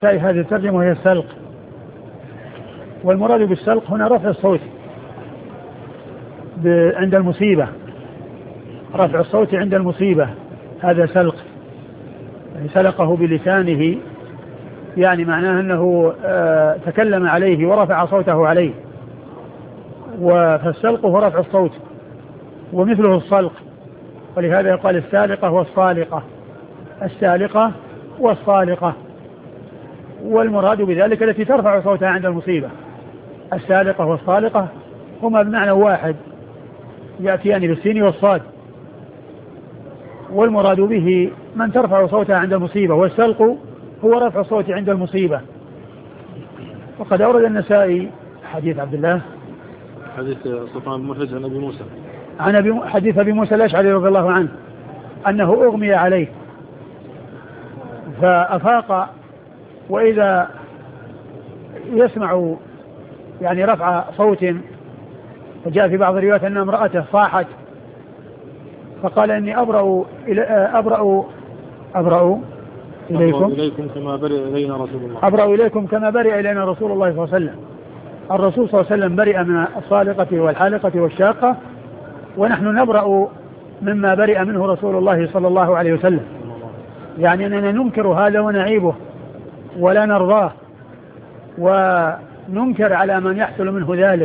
هذه الترجمة وهي السلق. والمراد بالسلق هنا رفع الصوت عند المصيبة، رفع الصوت عند المصيبة، هذا سلق، يعني سلقه بلسانه، يعني معناه أنه تكلم عليه ورفع صوته عليه. فالسلق هو رفع الصوت، ومثله الصلق، ولهذا يقال السالقة والصالقة، السالقة والصالقة. والمراد بذلك التي ترفع صوتها عند المصيبة. السالقة والصالقة هما بمعنى واحد، يأتيان بالسين والصاد، والمراد به من ترفع صوتها عند المصيبة، والسلق هو رفع الصوت عند المصيبة. وقد أورد النسائي حديث عبد الله، حديث صفوان بن محرز عن أبي موسى، حديث أبي موسى الأشعري رضي الله عنه أنه أغمي عليه فأفاق، وإذا يسمع يعني رفع صوت، وجاء في بعض الروايات أن امرأته صاحت فقال إني أبرأ إليكم كما برئ إلينا رسول الله، أبرأ إليكم كما برئ إلينا رسول الله صلى الله عليه وسلم. الرسول صلى الله عليه وسلم برئ من الصالقة والحالقة والشاقة، ونحن نبرأ مما برئ منه رسول الله صلى الله عليه وسلم، يعني أننا ننكر هذا ونعيبه ولا نرضاه، وننكر على من يحصل منه ذلك،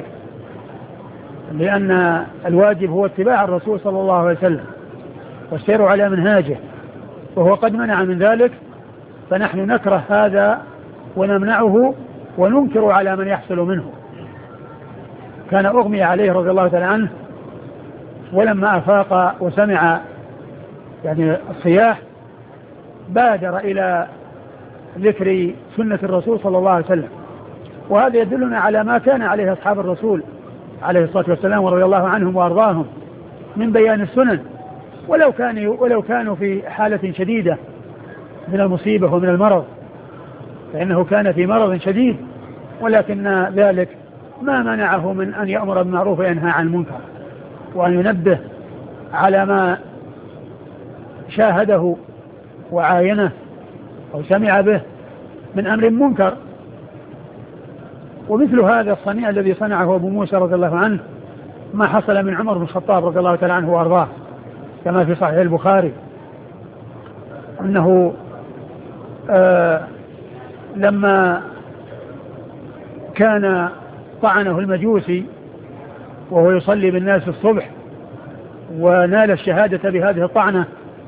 لأن الواجب هو اتباع الرسول صلى الله عليه وسلم والسير على منهاجه، وهو قد منع من ذلك، فنحن نكره هذا ونمنعه وننكر على من يحصل منه. كان أغمي عليه رضي الله تعالى عنه، ولما أفاق وسمع يعني الصياح بادر إلى ذكر سنة الرسول صلى الله عليه وسلم، وهذا يدلنا على ما كان عليه أصحاب الرسول عليه الصلاة والسلام ورضي الله عنهم وأرضاهم من بيان السنن، ولو كانوا في حالة شديدة من المصيبة ومن المرض، فإنه كان في مرض شديد، ولكن ذلك ما منعه من أن يأمر بالمعروف وينهى عن المنكر، وأن ينبه على ما شاهده وعاينه أو سمع به من أمر منكر. ومثل هذا الصنيع الذي صنعه أبو موسى رضي الله عنه ما حصل من عمر بن الخطاب رضي الله تعالى عنه وأرضاه، كما في صحيح البخاري أنه لما كان طعنه المجوسي وهو يصلي بالناس الصبح ونال الشهادة بهذه الطعنة،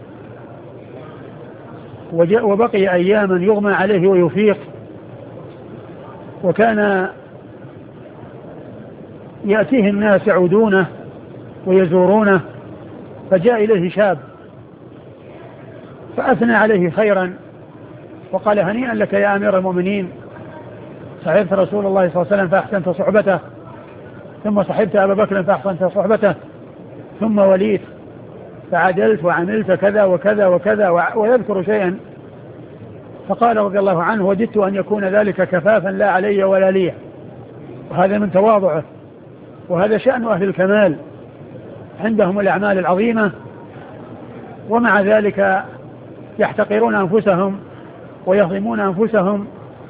وبقي أياما يغمى عليه ويفيق، وكان يأتيه الناس يعودونه ويزورونه، فجاء إليه شاب فأثنى عليه خيرا وقال هنيئا لك يا أمير المؤمنين، صحبت رسول الله صلى الله عليه وسلم فأحسنت صحبته، ثم صحبت أبا بكر فأحسنت صحبته، ثم وليت فعدلت وعملت كذا وكذا وكذا، ويذكر شيئا. فقال رضي الله عنه وددت أن يكون ذلك كفافا لا علي ولا لي. وهذا من تواضعه، وهذا شأن أهل الكمال، عندهم الأعمال العظيمة ومع ذلك يحتقرون أنفسهم ويظلمون أنفسهم.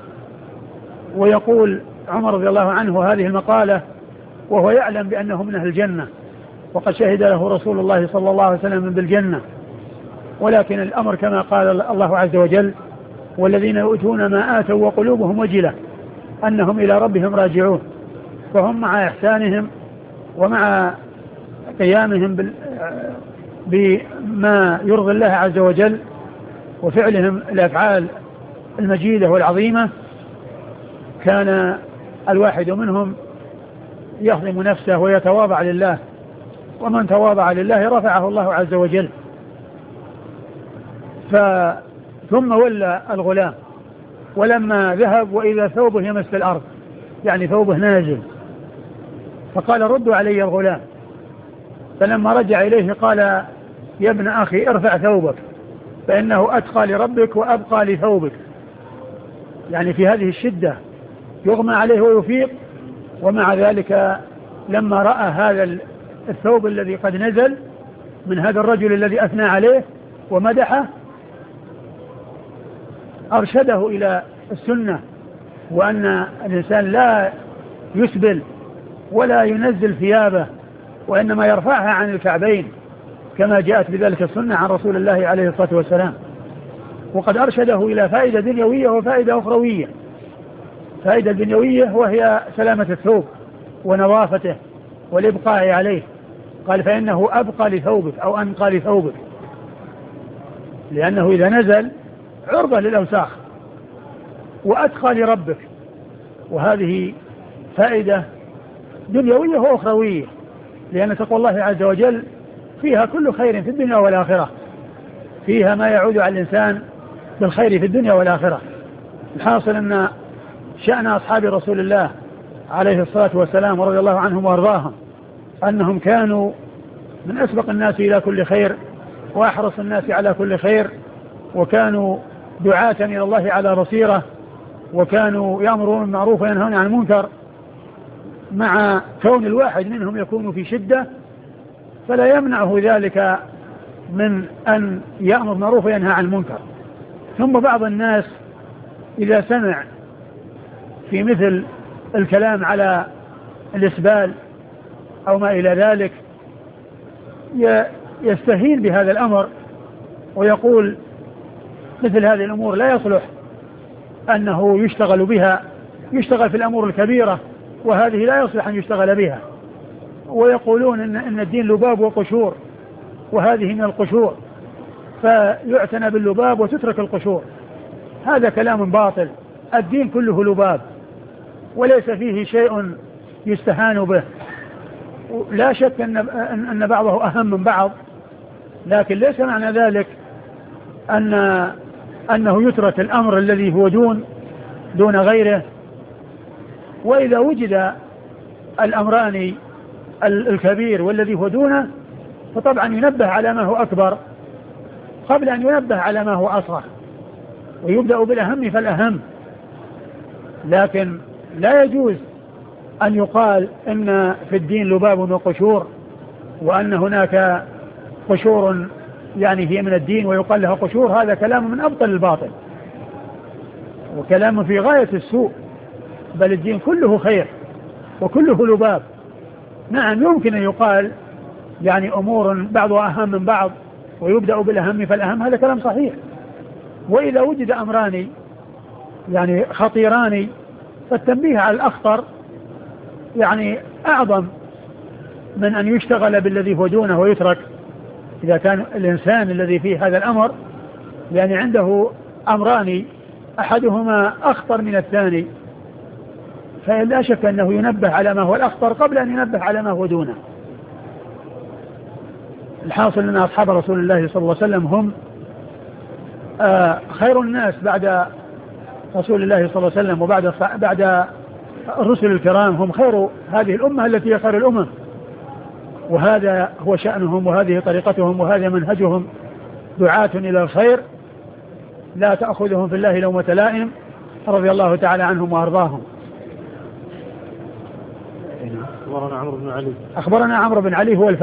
ويقول عمر رضي الله عنه هذه المقالة وهو يعلم بأنه من أهل الجنة، وقد شهد له رسول الله صلى الله عليه وسلم بالجنة، ولكن الأمر كما قال الله عز وجل والذين يؤتون ما آتوا وقلوبهم وجلة أنهم إلى ربهم راجعون. فهم مع إحسانهم ومع قيامهم بما يرضي الله عز وجل وفعلهم الأفعال المجيدة والعظيمة، كان الواحد منهم يظلم نفسه ويتواضع لله، ومن تواضع لله رفعه الله عز وجل. ثم ولى الغلام، ولما ذهب وإذا ثوبه يمس الأرض، يعني ثوبه نازل، فقال ردوا علي الغلام. فلما رجع إليه قال يا ابن أخي ارفع ثوبك فإنه أتقى لربك وأبقى لثوبك، يعني في هذه الشدة يغمى عليه ويفيق، ومع ذلك لما رأى هذا الثوب الذي قد نزل من هذا الرجل الذي أثنى عليه ومدحه أرشده إلى السنة، وأن الإنسان لا يسبل ولا ينزل ثيابه، وإنما يرفعها عن الكعبين كما جاءت بذلك السنة عن رسول الله عليه الصلاة والسلام. وقد أرشده إلى فائدة دنيوية وفائدة أخروية. فائدة دنيوية وهي سلامة الثوب ونظافته والإبقاء عليه، قال فإنه أبقى لثوبك أو أنقى لثوبك، لأنه إذا نزل عرضة للأوساخ وأتقى لربك. وهذه فائدة دنيوية وأخروية، لأن تقوى الله عز وجل فيها كل خير في الدنيا والآخرة، فيها ما يعود على الإنسان بالخير في الدنيا والآخرة. الحاصل أن شأن أصحاب رسول الله عليه الصلاة والسلام ورضي الله عنهم وارضاهم أنهم كانوا من أسبق الناس إلى كل خير وأحرص الناس على كل خير، وكانوا دعاة إلى الله على بصيرة، وكانوا يأمرون بالمعروف وينهون عن المنكر، مع كون الواحد منهم يكون في شدة فلا يمنعه ذلك من أن يأمر بالمعروف وينهى عن المنكر. ثم بعض الناس إذا سمع في مثل الكلام على الإسبال أو ما إلى ذلك يستهين بهذا الأمر ويقول مثل هذه الأمور لا يصلح أنه يشتغل بها، يشتغل في الأمور الكبيرة وهذه لا يصلح أن يشتغل بها، ويقولون إن الدين لباب وقشور وهذه من القشور فيعتنى باللباب وتترك القشور. هذا كلام باطل. الدين كله لباب وليس فيه شيء يستهان به. لا شك أن بعضه أهم من بعض، لكن ليس معنى ذلك أنه يترك الأمر الذي هو دون غيره. وإذا وجد الأمران الكبير والذي هو دونه فطبعا ينبه على ما هو أكبر قبل أن ينبه على ما هو أصغر، ويبدأ بالأهم فالأهم. لكن لا يجوز أن يقال إن في الدين لباب وقشور، وأن هناك قشور يعني هي من الدين ويقال لها قشور. هذا كلام من أبطل الباطل وكلام في غاية السوء. بل الدين كله خير وكله لباب. نعم يمكن أن يقال يعني أمور بعضها أهم من بعض ويبدأ بالأهم فالأهم، هذا كلام صحيح. وإذا وجد أمران يعني خطيران فالتنبيه على الأخطر يعني أعظم من أن يشتغل بالذي هو دونه ويترك. إذا كان الإنسان الذي فيه هذا الأمر يعني عنده أمران أحدهما أخطر من الثاني فلا شك أنه ينبه على ما هو الأخطر قبل أن ينبه على ما هو دونه. الحاصل أن أصحاب رسول الله صلى الله عليه وسلم هم خير الناس بعد رسول الله صلى الله عليه وسلم، وبعد الرسل الكرام هم خير هذه الأمة التي هي خير الأمم. وهذا هو شأنهم وهذه طريقتهم وهذا منهجهم، دعاة إلى الخير لا تأخذهم في الله لومة لائم رضي الله تعالى عنهم وأرضاهم. أخبرنا عمرو بن علي هو